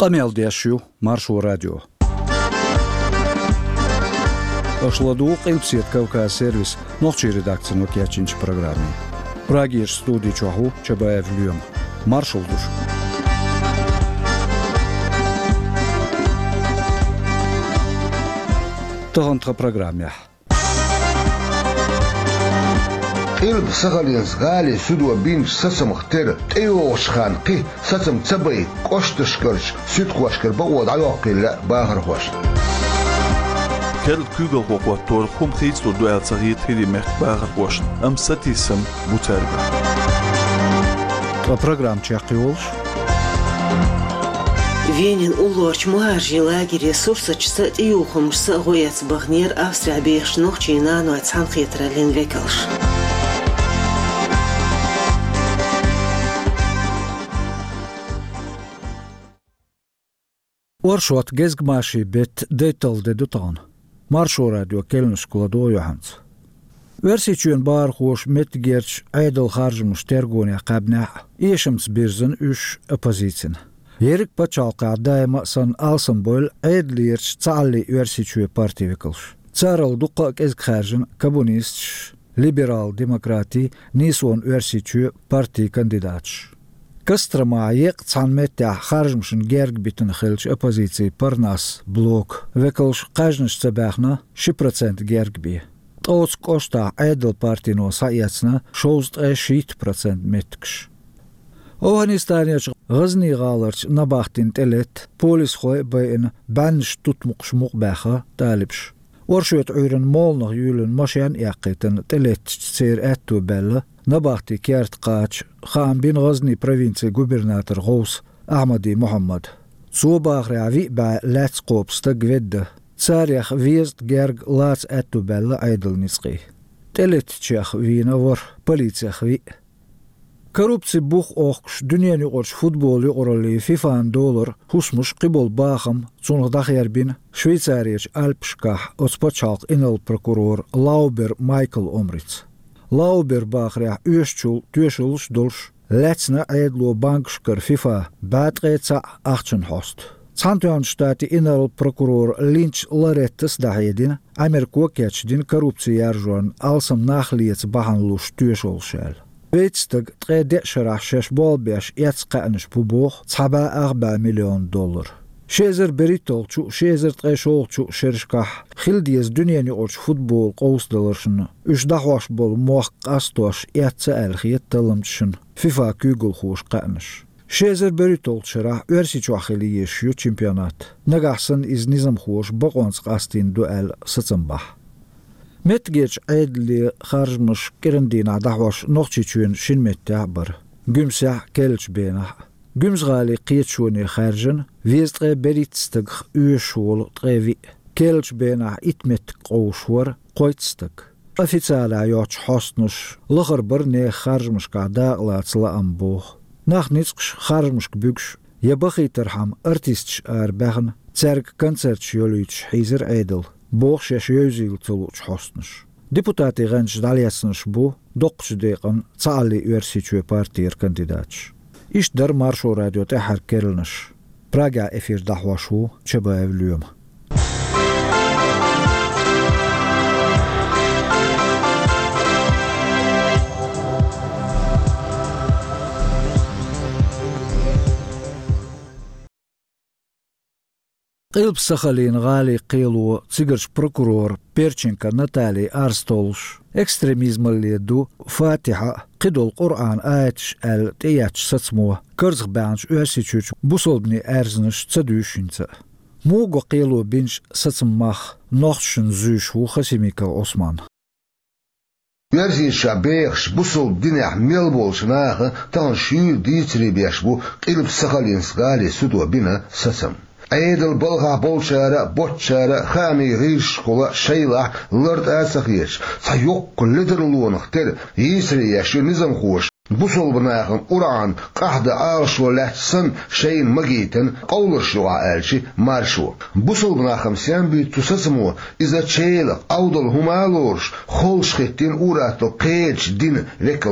Qamjaldiešu Maršu radio. Ošladuq ilpsiet Kavkaz servis nohči redakcija no Kjačinč programmi. Pragi studi čahu Čabaev Ljöm. Maršulduš. Tohontra programja. إلب سغالينس غالي سدوا بين سسم اختر تيوش خانقي سسم تبي قشتشكرش سدقوشكر بقود عيوقي لا باهر هوش كل كوغل هو طول خم خيستو دو الصغير تري مخ باهر هوش ام ستيسم متربع Программ чакиолш. Венин улорч муаржи лагерь ресурсы чсат и ухумшса гояц багнер Австрия беш нохчи на нуац ханхитра ленвекалш. Oršot gezgmāši, bet detalde dutān. Maršu radio kelnus klado Johans. Versičuen bārhoš metgerč aidal haržmus tergonia qabna iešams birzen üš opozīcin. Jerik pačalkā daima san alsambol aidlierč calli versičue partivikalš. Caral duqa gezgharžin kabunistš liberal demokrati nison versičue parti kandidātš. Кострома ек цанметя харжмшин герг битен хилч оппозиции парнас блок векалш кажнш цабахна 6% гергби. Тоц кошта айдл партино саяцна 6% меткш. Афганистаняч Газни галарч набахтин телет полис хой байн банш тутмуқш муқбаха талибш. Оршует уйрен молнах юлен машян яқитен телет цер атту белла نباختي كارت قاش خان بين غزني провинции губернатор غوث أحمدي محمد صوباخ رعوي با لاتس قوبس تقويد تساريخ ويزت جارج لاتس أتو بلا عيدل نسقي تلت تشيخ وينا ور بوليتسيخ وي كروبسي بوخ أوخش دنيا نقرش فوتبول يقرالي $5 حسمش قبول باخم صنغ داخير بين شويتساريش ألبشكاح أصبتشالق إن البروكورور لاوبر مايكل أمريتس Lauber bāhrē üšķul tiešulš dulš lecna eidlo bankškar FIFA bētreica 18 host. Cantojānstāti inal prokuror Lynch Lorettas dahiedin Ameriko kečdin korrupcijāržon alsam nachliets bahanluš tiešulšēl. Veitstag 3 bolbēš ietsqāniš puboh $4 million. شيزر بريتولچو شيزر تقشولچو شرشكح خلديز دنيا نقولش فوتبول قوس دلرشن اش دحواش بول موخ قاستوش ياتسأل خيات تلمتشن فيفا كيغل خوش قانش شيزر بريتولچرا ورسيچو اخلي يشيو چمبيونات نغاحسن از نظام خوش بقونس قاستين دوال ستنبح متجيج عيدلي خارجمش كرندينا دحواش نوخچيچون شين متعبر گمسع كلچ بينا Gums غالي قيتشوني خارجن ويزتغي بريتستغ يشول طغيوي كيلش بينا اتمت قوشور قويتستغ أفيتسالا يوش حسنش لغر برني خارجمش قادا لاتسلا أمبوخ ناخ نيسقش خارجمش بيكش يبخي ترحم ارتيستش أرباخن تسارك كونسرت يوليتش حيزر عيدل بوخ شاش يوزيل تلوش حسنش ديبوتاتي غنش دالياسنش بو دوقش ديقن تعالي ورسيتشو بارتير كانديداتش إيش در مارشو راديو تحر كيرلنش براغا إفير دحواشو Čabaev Ljöm قلب سخالين غالي قيلو تسيقرش بروكورور بيرچنكا ناتالي أرستولش экстремизм اللي دو فاتحة قدو القرآن آياتش تياتش ستسموه كرزغ بانش أرسيچوش بوصلبني أرزنش تدوشنسا موغو قيلو بينش ستسماخ نوخشن زوشو خسيميكا عثمان يرزين شابيخش بوصل دينيح ميلبولش ناخ تان شير ديتري بيشبو قلب سخالين سغالي سدو بينا ستسم عيدل بلغا بولشارة بوتشارة خامي غيش قولا شيلة لرد آسخيش سيوق كل درلون اختر يسري يشير نظام خوش بوصل بناخن قرآن قحد آرشو لحسن شين مجيتن قولشو عالشي مارشو بوصل بناخن سيانبي تسسمو إذا تشيلق أودل همالورش خولش خيتين أوراتو قيتش دين ريكلش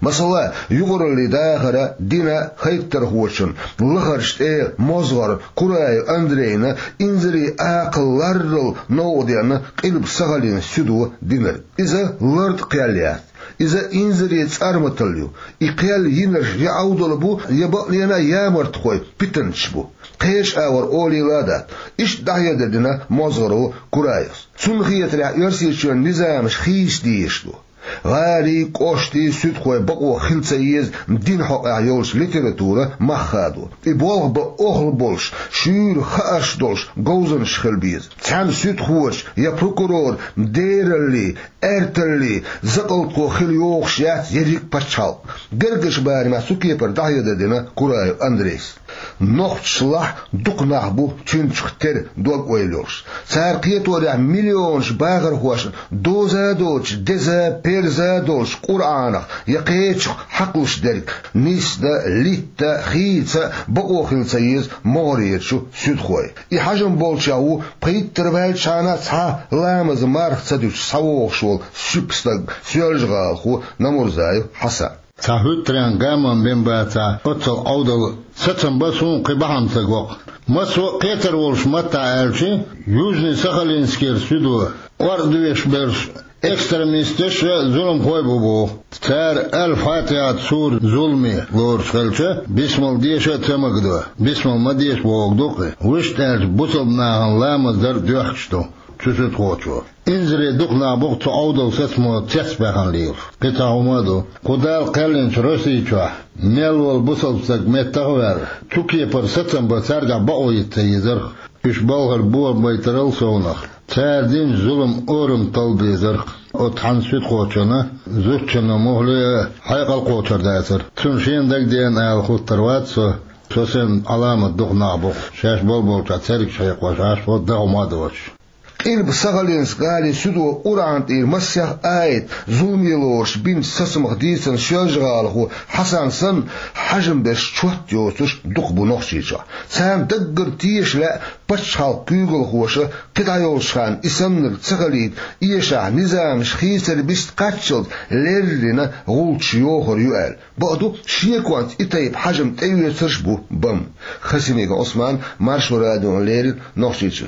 مثلا يغر اللي داخل دينا خيتر خوشن لخرشت مزغر كراي أندرينا إنزري آقل لرل نودينا قلب سغلين سدو دينر إذا لرد قياليات إذا إنزري تأرمتليو إقيال ينر يعودل بو يبقى لنا يامرت خوي بتنشبو قيش آور أولي لادات إش دعية دينا مزغرو كرايس سنخية رع يرسيشون نظامش خيس ديشلو غاري قوشتي سود خوي بقو خلصيز دين حق عيولش ليتراتورة مخادو إبوالغ بأخل بولش شير خاش دولش غوزن شخلبيز تان سود خوش يا بروكورور ديرلي ارتلي زقلتو خليوخ شيات يريك باتشال گرگش باري ما سوكي پر دعية دينا كورايو أندريس نوخت شلاح دقناح بو تنشختر دوغ ويلوش سارقية ورع مليونش باغر خوش دوزا دوش دزا بيرزا دوش قرآنخ يقيتش حقلش درك نيسدا ليتا خيتا بقو خلصيز مغريتشو سود خوي يحجم بولشاو بقيت تربال شانا تها لامز مارخ تدوش سووخ شول سوكستاق سيولجغال خو نمورزايو حسن تهوتران قامن بين باتا قتل أودل ستن بسون قبحان تقوق مسو قيتر والش متى ألشي يوجني سخلينسكير سودو وردويش برش экстремистиш ظلم خوي بوبو تار الفاتحة سور ظلمي لور شلشة بسم ديشة تمقدو بسم ما ديش بوغدوق وش تاج بوصلنا لامز در دوخشتو تسوت خوچو إنزري دقنا بوق تعودل سسمو تسبحان لير قطعومادو قدال قلنش رسيچوا ميلول بوصل بسك متغور توكي پر ستن بسرگا باو يتيزر إش بالغر بوه بيترل سونخ تاردين ظلم أورم طلبي زرق وتحن سوت خوچنا زوچنا مهلي حيقل قوچر دايتر تنشين دك دين آل خود تروات سوسن علامة دقنا بوق شاش بول تاتسرق شايق وشاش بود دغو مادوش إن بسغلينس قالي سدو قرآن تير مسيح آيت ظلمي لورش بين سسمخ ديسن شجغالخو حسن سن حجم بش چوت يوتش دقبو نخشيشا سام دقر تيش لا بشحال قيغل خوشا قطع يوشخان اسمنر تسغليد إيشا نظامش خيسر بيست قاتشل ليرلنا غولش يوخر يوال بعدو شيكوانت إتايب حجم تيوية ترشبو بم خسيميغ عثمان مارشو راديون ليرل نخشيشا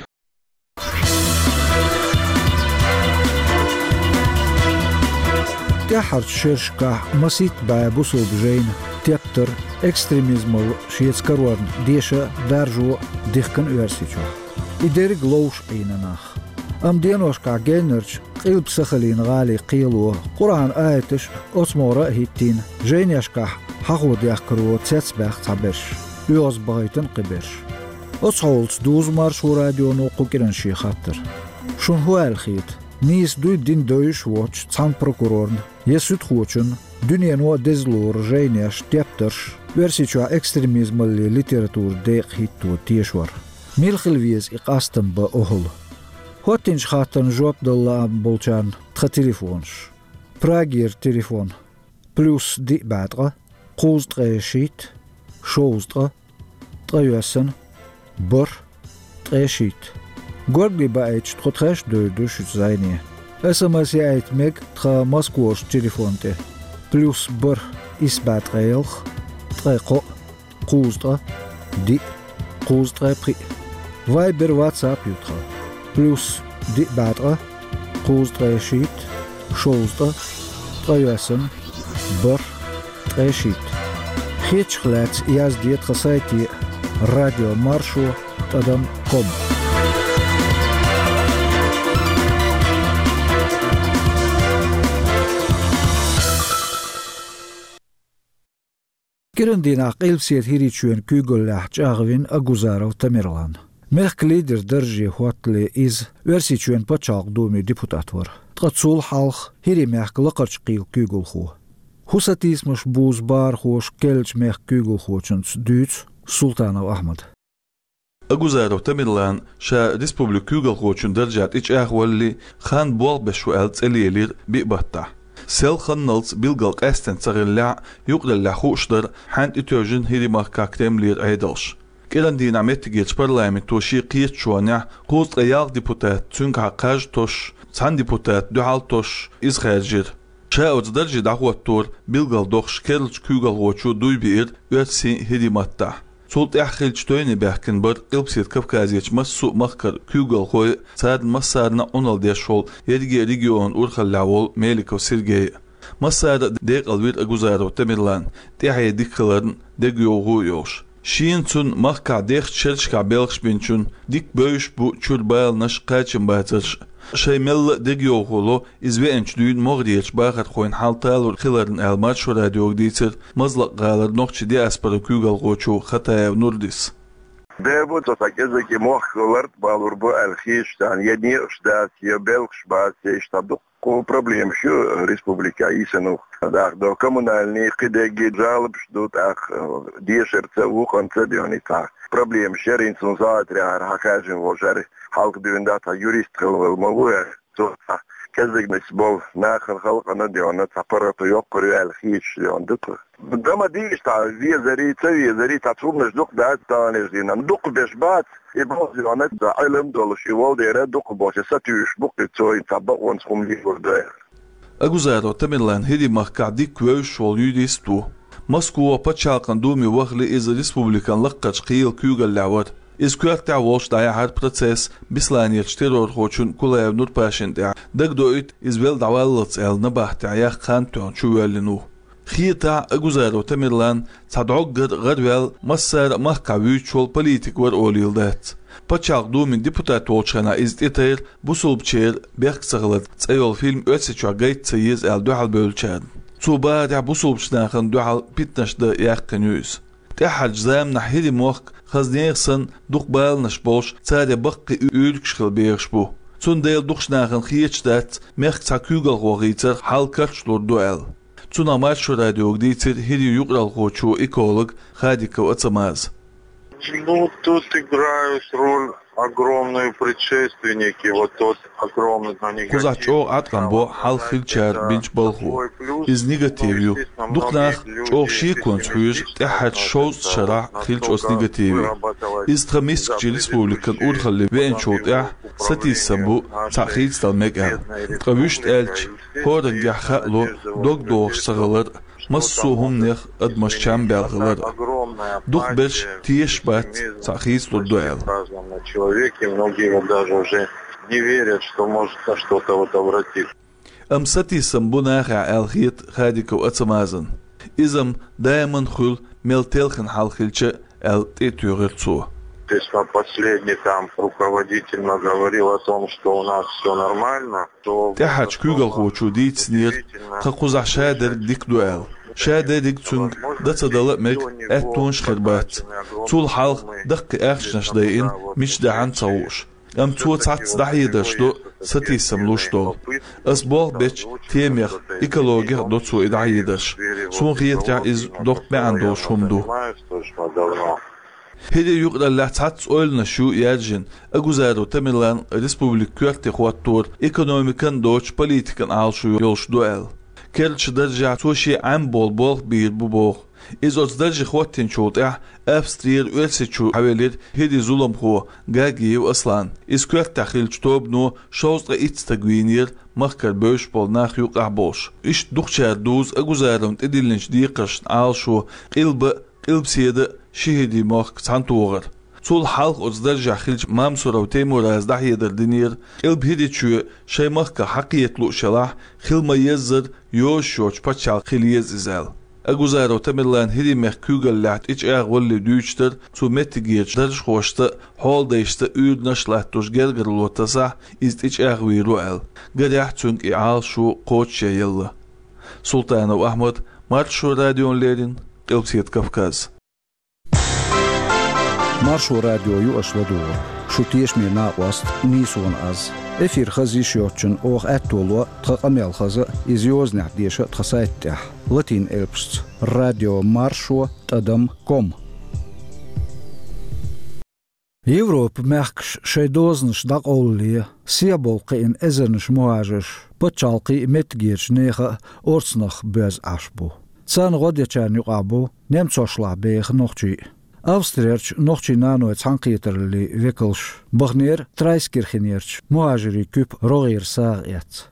تحرت شرشكا مسيت بابوسو بجين تيبتر экстремизмол шиецкарварн деша даржу дихкан уерсичо идерг лоуш эйнанах ам деношка генерч قلب سخلين غالي قيلو قرآن آيتش أسمورا هيتين جينيشكا حقو ديخكرو تسبخ تبش يوز بايتن قبش أصحولت دوز مارشو راديو نوقو كيرن شي خاطر شون هو الخيط نيس دوي دين دويش واتش تسان بروكورورن يسود خوچن دنيا نو دزلور جينيش تيبترش ورسيچوا экстремизм اللي ليتراتور ديق هيتو تيشور ميلخلويز إقاستن بأهل هوتنش خاطن جواب دالله بولچان تخ تليفونش براغير تليفون بلوس دي بعدغة قوز تغيشيت شوز تغيوسن بر تغيشيت Горгли баич тхотхаш дойдуш зайне. СМС яйт мег тха Москвош телефонте. Плюс бр исбат рейлх. Трэко куздра ди куздра при. Вайбер WhatsApp ютра. Плюс ди бадра куздра шит шоздра трэясен бр трэшит. Хечхлац яздет хасайти радио маршу тадам ком. كرندينا قيل سيد هيريتشوين كيغل لحجاغوين أغوزارو تميرلان ميخك ليدر درجي هواتلي إز ورسيتشوين بچاق دومي ديبوتاتور تغطسول حالخ هيري ميخك لقرش قيل كيغل خو حساتيس مش بوز بار خوش كيلج ميخ كيغل خوشنس دوتس سلطانو أحمد أغوزارو تميرلان شا ريسبوبليك كيغل خوشن درجات إيش أخوالي خان بوال بشوال تسأليلير بيقبطع سيل خنلز بيلغلق استن تغلع يقل لحوشدر حانت اتوجن هيري ماركاكتم لير ايدلش كيران دينا متجيج برلامن توشي قيت شوانع قوز رياغ ديبوتات تنك حقاج توش تسان ديبوتات دوحال توش إز خارجير شاوز درجة دعوة تور بيلغال دوخش كيرلش كوغال غوچو دوي بير واتسي هدي ماتا سولت احخلش تويني بحكن بر قلبسيت كفكازيش مسو مخكر كوغال خوي ساد مسارنا اونال ديشول يدگي ريجيون اورخل لعول ميليكو سيرجي مسار ديق الوير اگوزارو تمرلان تيحي ديكلرن ديگيو غويوش شين تون مخكا ديخ تشرشكا بيلخش بينچون ديك بوش بو چوربايل نش قاچن باترش شيمل ديگيو غولو ازوينچ دوين مغديچ باخت خوين حالتال خلرن الماتش راديو ديتر مزلق غالر نوخچ دي اسپر كوغال غوچو خطا نورديس دابو تسكزكي مخلرت بالوربو الخيش تان يدني اشدات يبلخش بات يشتدو проблем شو республика Исенух. Так, до коммунальные кидеги жалоб ждут ах дешерца уханца дионита. Проблем шеринцун затряр хакажин вожер халк дюндата юрист хелвел мовуя. То кезегнес бол нахал халкана дионат аппарату йоккорю элхич диондык. Дама дишта визари трубнеш дук да танеш динам дук бешбат İbazionet da ailem doluş yol dere doku boşa satüş bukçoy tabak ons kumliyordu. Aguzaro Tamerlan hedi mahkadi kvöş ol yudistu. Moskova pachalkan dumi wagli iz respublikan laqach qiyl kugal lawat. Iz kuarta wolsh da har proces bislaniyat terror hochun kulayev nur pashin da dagdoit iz vel dawalats el nabahta ya khan ton chuwelinu. خيتا أجوزارو تمرلان تدعوجر غدوال مسار محكويتشول بوليتيك ور أوليلدات. بتشاق دومين ديبوتات وشنا إزديتير بوسول بشير بيخ سغلت تأيول فيلم أتسيتشوا جايت سيز ال دوحال بولشان. صوبا دع بوسول بشناخن دوحال بيتنش دا ياقنيوز. تحج زام نحيدي موخ خزنيخسن دوقبال نشبوش تادي بقي أولكشخل بيرشبو. تون ديل دوخشناخن خيتشدات ميخ تاكوغل غوغيتر حالكاتش لور دوال. Цуна матчу радио дитер хиди юграл хочу эколог Хадиков Ацамаз. Ну, тут играют роль огромные предшественники, вот тот огромный на негатив. Кузачо атканбо хал хилчар бинч балху. Из негативью. Духнах чо шиконц хуж тахат шоус шара хилчос негативью. Из трамиск республикан урхалли венчот я сатисамбу тахит сталмек. Травюшт элч хорен яхалу догдош сагалар مسوهم نخ ادمشچام белгылар. Дух беш тиеш бат сахис лурдуэл. Человеки многие даже уже не верят, что может на что-то вот обратиться. Амсати самбунаха алхит хадико ацамазан. Изам дайман хул мелтелхен халхилче эл тетюрцу. Если последний там руководитель наговорил о том, что у нас все нормально, то... Тяхач кюгал хочу дитснир, хакуза шадер дик дуэл. Шадер дик цунг, дацадала мек, эттун шхербат. Цул халх, дак эхшнаш дайин, мич даган цауш. Ам цуа цац дахидаш до сатисам луштол. Асбол беч темех, экология до цу идахидаш. Сун хиетя из док беандол шумду. هدي يقدر لحتحدث أولنا شو يرجن أجوزارو تمرلان ريسبوبليك كورتي خواتور إيكونوميكان دوش بوليتيكان عالشو يولش دوال كيرلش درجة توشي عم بول بير بوبوغ إذا درجة خواتين شوطع أبسترير ويلسيتشو حوالير هدي ظلم خو غاقي وأصلان إذ كورت تخيلش توبنو شوز غايت تقوينير مخكر بوش بول ناخ يوقع بوش إش دوخشار دوز أجوزارون تدلنش ديقش عالشو قلب سيدة شهدي موخ تانتوغر صول حلق أزدرجع خلج مامسورة وتيمورة أزدح يدر دينير قلب هدي تشو شي مخكا حقية لو شلاح خل ما يزر يوش شوش باتشال خليز إزال أجوزارو تمرلان هدي مخ كوغل لعت إيش ولي دوشتر تو متجيج درج خوشتا حول ديشتا أود نشلاتوش جرجر لوتسا إزد إيش ويرو أل قريح تونك إعال شو قوتش يلا سلطان وأحمد مارشو راديون ليرين قلب سيد كفكاز مارشو راديو يؤش ودور شو تيشمي ناقوست نيسون أز إفير خزي شيوتشن أوخ أتولو تقاميل خزا إزيوز نحديشة تخسايتح لاتين إلبست راديو مارشو تدم كوم يوروب مخكش شيدوزنش داق أولي سيابولقي إن إزرنش مواجش بتشالقي متجيرش نيخة أورسنخ بيز عشبو تسان غودي چان يقابو نمتوشلا بيخ نوخشي أوستريرش نوخشي نانو تسانقيتر اللي فيكلش بغنير ترايسكيرخينيرش مهاجري كوب روغير ساغيات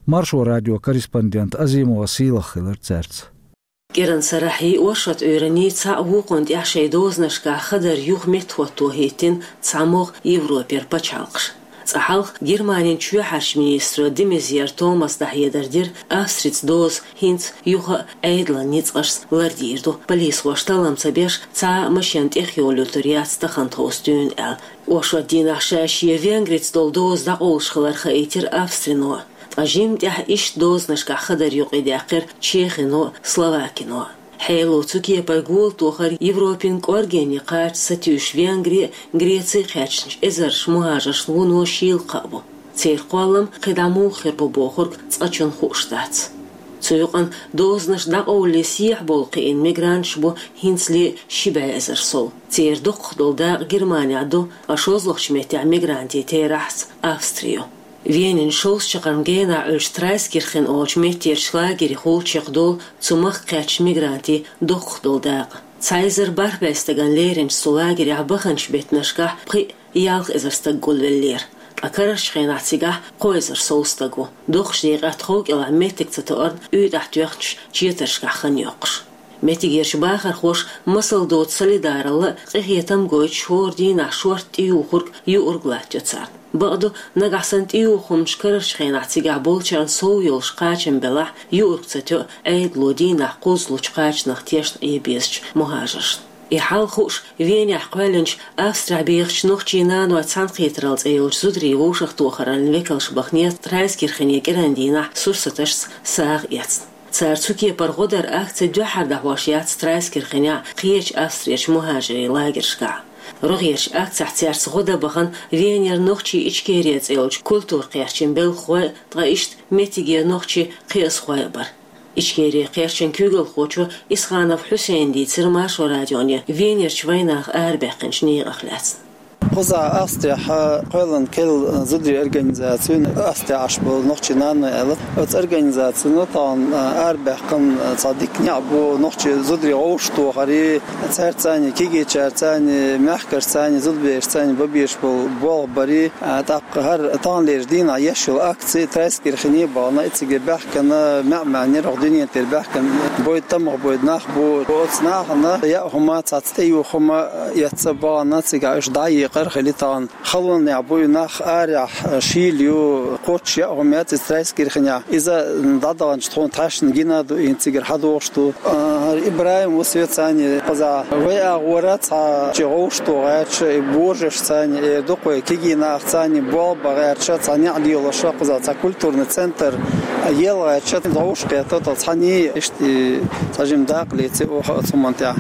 Маршо радио корреспондент Азимова Силахилер церц. Геран сарахи ошат öğreni çağuqont yaşay doznashka xadar yuq metxoto hetin çamog Европер пачалqш. Цахал Германин чуяхарш министр Демезьер Томас Дахьедердир Австриц доз хинц юха эйдла ницqаш лардирду полис вошталам цабеш ца машент эхиолюториат стахантостун эл. Ошо динашашие венгриц дол доз да олшхлар хаитир Австрино. Ажим тях иш дознашка хадар юқ идяқир Чехино Словакино. Хейло цукие пойгул тохар Европин коргени қарт сатюш Венгрия Греция хачнш эзарш муажаш луно шил қабу. Церқуалам қидаму хирбу бохург цачун хуштац. Цуйқан дознаш да оуле сиях болқиин мигранш бу хинсли шибе эзар сол. Цердуқ долда Германия до ашозлохшметя мигранти терахс Австрио. Венин шолс чакангена Österreichskirchen och метер шлагери холчихдол цумах кач мигранти дохдолдаг. Цайзер барбестаган лерин сулагери абаханш бетнашка при ялг эзерстаггулвеллер. Акараш хенатига койзер солстагу. Дохшдиг атхог ила метик цатор үйдахтюхч читершка ханьоқш. Метигерш бахар хош мысл дот солидаралы қихетам гойч шорди на шорт иухург юурглатюцар. بعدو نگهسنت ایو خمش کرش خیانتی گابول چند سویلش قاچن بله یورکتو اید لودی نخوز لوچ قاچ نختیشت ای بیزش مهاجرش. ای حال خوش وینی احقالنش افستر بیخش نخچینان و تان خیترالز ایلش زودری ووشخ توخران وکلش بخنیت ترایسکیرخنی گرندینا سورستش ساغ یتن. سارتوكي برغدر أكت جحر دهواشيات ترایسکیرخنیا قیچ افستریش مهاجری لاگرشگا. رغيش أكت احتيارس غدا بخن فينير نوخشي إشكيريت إلج كولتور قيرشن بالخوي تغيشت ميتيجي نوخشي قيس خوي بر إشكيري قيرشن كوغل خوشو إسخانف حسين دي ترماش وراديونيا فينير شويناخ أرباقنش نيغ أخلاتن Поза Австрия قلن كل زدري организациون Австрия أشبه نوخشي نانو إلت أت организациون طان أرباقن صديق نعبو نوخشي زدري غوشتو غري تسرتاني كيجي تسرتاني محكر تساني زدبيش تساني ببيش بول بري تبقى هر طان ليردين عيشو أكتي تريسكير خني بانا إتسجي بحكن معني رغدني تربحكن بويد تمغ بويد نخبو بوتناخنا يا هما تستيو هما يتسبانا تسجعش دايق خليطان خلون يعبوي ناخ أريح شيليو قوتش يأهميات إسرائيلسكيرخنيا إذا ندادان شتون تاشن جينا دو إنتجر حدوشتو إبراهيم وسويت ثاني قزا ويا غورات جوشتو غيرش بورجش ثاني دوقي كيجينا ثاني بوب غيرش ثاني علي ولا شو قزا تا كولتورن سنتر يل غيرش دوش قيتو ثاني إشتي تجمع داقلي تسوي ثمانية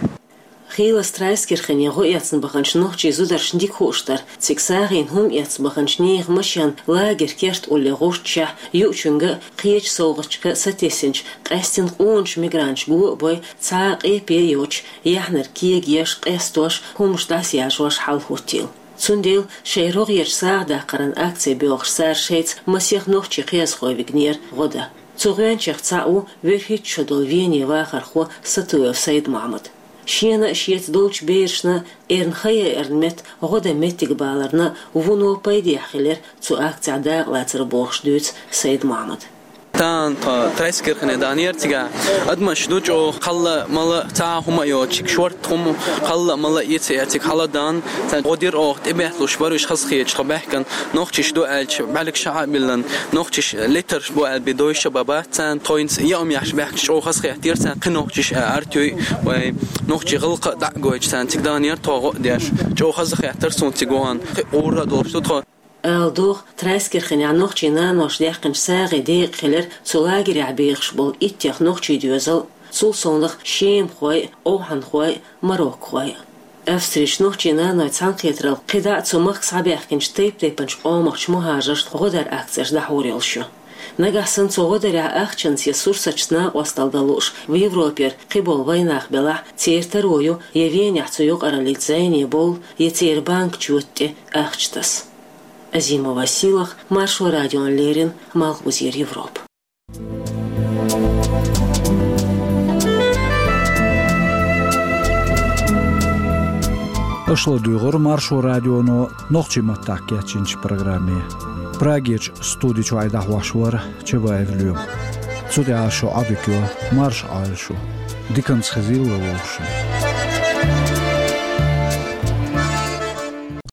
خيل سترايسكيرخن يغو ياتن بخنش نوخشي زودرش نديك هوشتر تسكساغين هم ياتس بخنش نيغ مشيان لاغر كيرت أولي غوشتشا يوشنغ قيش سوغشك ستيسنش قاستن قونش ميغرانش قوة بوي تساق اي بي يوش يحنر كيغ يش قاستوش همش داس ياجوش حال هوتيل سنديل شيروغ يش ساعدا قرن أكتي بيوغش سار شيت مسيخ نوخشي قياس خوي بغنير غدا تغيانشيخ تساقو ويخيت شدول فيني واخر خو ستويو سيد محمد شينا شيت دولش بيرشنا إرنخيا إرنمت غدا متك بالرنا وونو بايدي خلير تو أكت عداق لا تربوخش دوت سيد محمد تان تريسكيرخن دانير تيجا أدمش دوجو خلا ملا تاهم يو تشك شورت هم خلا ملا يتيك خلا دان تقدر أو تبعت له شبروش خصخية خبحكن نوختش دو ألش بالك شعب بلن نوختش لتر بو البدويش بابات تان توينس يوم يحش بحكش أو خصخية كتير تان خنوختش أرتوي ونوختش غلق دعوج تان تيك دانير توغو ديش جو خصخية ترسون تيجوان أورا دولش تدخل ألدوغ تريسكيرخن يعنوخشي نانوش ديقن ساغي ديق خلر سولاغي رعبيخش بول إتيخ نوخشي ديوزل سول صندخ شيم خوي أوحن خوي مروك خوي أفسريش نوخشي نانوي تسانقيترل قداء تسومخ صابيخكنش تيب تيبنش قومخش مهاجرش غدر أكتش دحوريلشو نجحسن غدر أخشنس يسورسچنا وستالدلوش в Европе قبول ويناخ بلا تيرترويو يفين يحتويق أراليتزايني بول يتير بانك چوتي أخشتس Азимова Силах, Маршал Радион Лерин, Малхбузир Европ. Ошло дюгор маршо радионо нохчи маттак ячинч программе. Прагич студичу айдах вашвар чеба евлю. Цуде ашо абикё марш альшу. Диканс хазил лошо.